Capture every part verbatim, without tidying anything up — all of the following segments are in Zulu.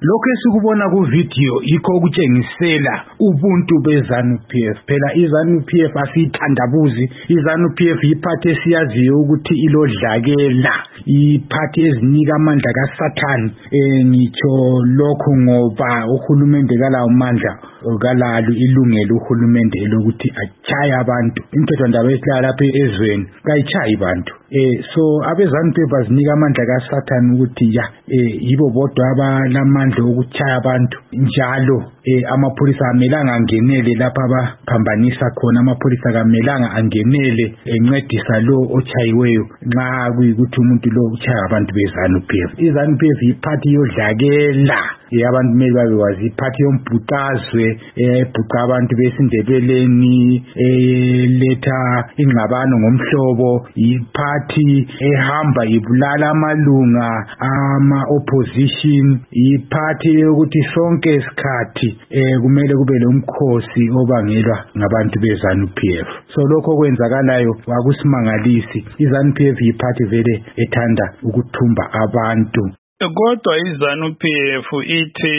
lokho esikubona ku video ikho ukutshengisela ubuntu beZANU-P F. Phela iZANU-P F asithandabuzi, iZANU-P F iphathi esiyaziyo ukuthi ilodlakela, iphathi ezinika amandla kaSathani. Eh ngitsho lokho ngoba uhulumende kala amandla kalalo ilungelo uhulumende elokuthi achaye abantu. Imithetho ndaba esihlala lapha ezweni kayichayi abantu. Eh so abeZANU-P F bazinika amandla kaSathani ukuthi ya eh yibo bodwa abanamandla okuchaya abantu. Njalo eh amapholisa amelanga angenele lapha abaphambanisa khona, amapholisa kamelanga angenele encedisa lo ochayiweyo nxa kuyikuthi umuntu lo uchaya abantu beZANU-P F. iZANU-P F iphathi yodlakela, abantu kumele babekwazi, iphathi yombhuqazwe ebhuqa abantu besindebeleni, eletha ingxabano ngomhlobo, iphathi ehamba ibulala amalunga ama opposition, iphathi yokuthi sonke isikhathi eh kumele kube lomkhosi obangelwa ngabantu beZANU-P F. So lokho kwenzakalayo akusimangalisi. iZANU-P F iphathi vele ethanda ukuthumba abantu. Kodwa iZANU-P F ithi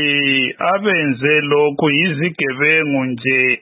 abenze lokhu yizigebengu nje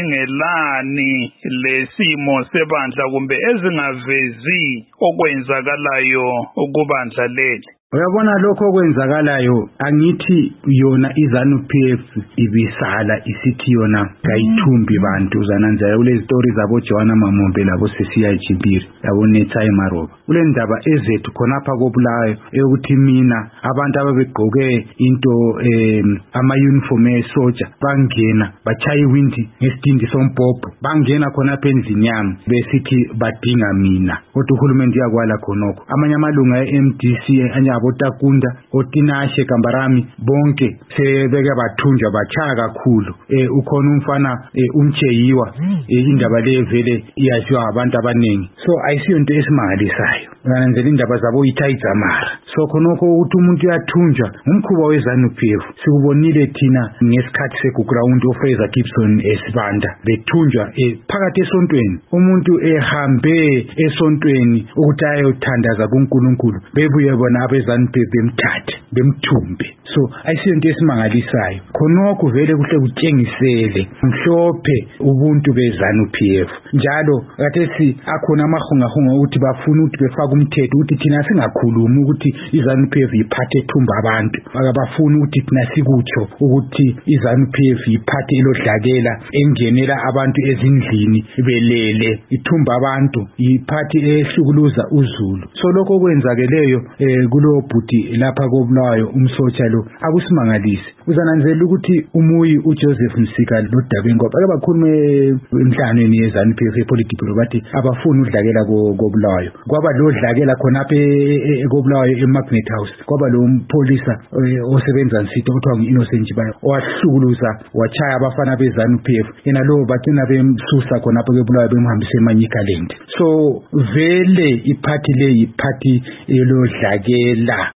ezingelani lesimo sebandla kumbe ezingavezi okwenzakalayo ukubandla leli. Uyabona lokho okwenzakalayo, angithi yona iZANU-P F ibisala isithi yona kayithumbi bantu. Uzananzela kule story zabo Joanna Mamombe labo Sisiya Chimpiri labo Netsa Emaroba, kule ndaba ezethu khonapha koBulawayo eyokuthi mina abantu ababegqoke into em ama uniform esoja bangena bachaya iwindi ngesitindi sombhobho, bangena khonapha endlini yami besithi badinga mina. Kodwa uhulumende uyakwala khonokho. Amanye amalunga e-M D C anya Takunda, Otinashe, Kambarami bonke sebeke bathunjwa bachaya kakhulu. Eh ukhona umfana umcheyiwa, indaba le vele iyaziwa abantu abaningi. So ayisiyo into esimangalisayo. Nganzela indaba zabo ithayizamara. So khonokho ukuthi umuntu uyathunjwa ngumkhuba weZANU-P F. Sikubonile thina ngesikhathi seground ofeza Gibson esibanda bethunjwa phakathi esontweni. Umuntu ehambe esontweni ukuthi ayothandaza kuNkulunkulu, bebuye bona abeZANU-P F bemthathe bemthumbe. So ayisento esimangalisayo. Khonokho vele kuhle kutshengisele mhlophe ubuntu beZANU-P F. Njalo kathesi akhona amahungahunga ukuthi bafuna ukuthi befaka umthetho ukuthi thina singakhulumi ukuthi iZANU-P F iphathe ethumba abantu. Akabafuni ukuthi thina sikutsho ukuthi iZANU-P F iphathe elodlakela engenela abantu ezindlini belele ithumba abantu, iphathe ehlukuluza uZulu. So lokho kwenzakeleyo eh kulo bhuti lapha koBulawayo umsotsha lo akusimangalisi. Uzananzela ukuthi umuyi uJoseph Msika loDabengo bake bakhulume emhlanganweni yeZANU-P F epolitiki bathi abafuni udlakela koBulawayo. Kwaba lo dlakela khonapha koBulawayo eMagnet House, kwaba lo mpolisa osebenza nsito kuthiwa ngiInnocent Bayo owahlukuluza wachaya abafana beZANU-P F, yena lo bathina bemsusa khonapha koBulawayo bemhambise eManyikaland. So vele iphathi le iphathi elodlakela.